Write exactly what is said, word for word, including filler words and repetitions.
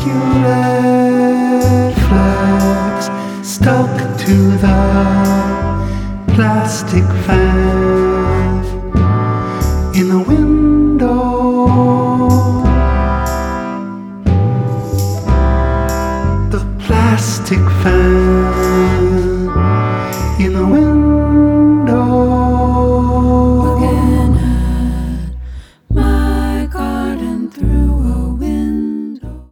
You red flags stuck to the plastic fence.